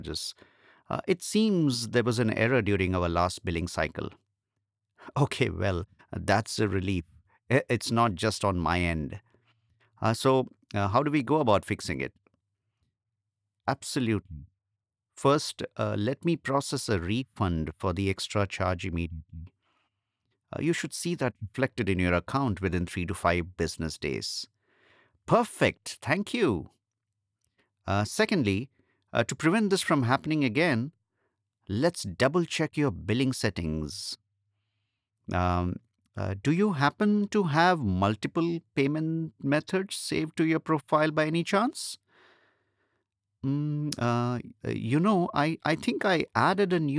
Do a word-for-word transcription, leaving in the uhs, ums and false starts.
charges. Uh, it seems there was an error during our last billing cycle. Okay, well, that's a relief. I- It's not just on my end. Uh, so, uh, how do we go about fixing it? Absolutely. First, uh, let me process a refund for the extra charge immediately. Uh, you should see that reflected in your account within three to five business days. Perfect. Thank you. Uh, secondly, uh, to prevent this from happening again, let's double check your billing settings. Um, uh, do you happen to have multiple payment methods saved to your profile by any chance? Mm, uh, you know, I, I think I added a new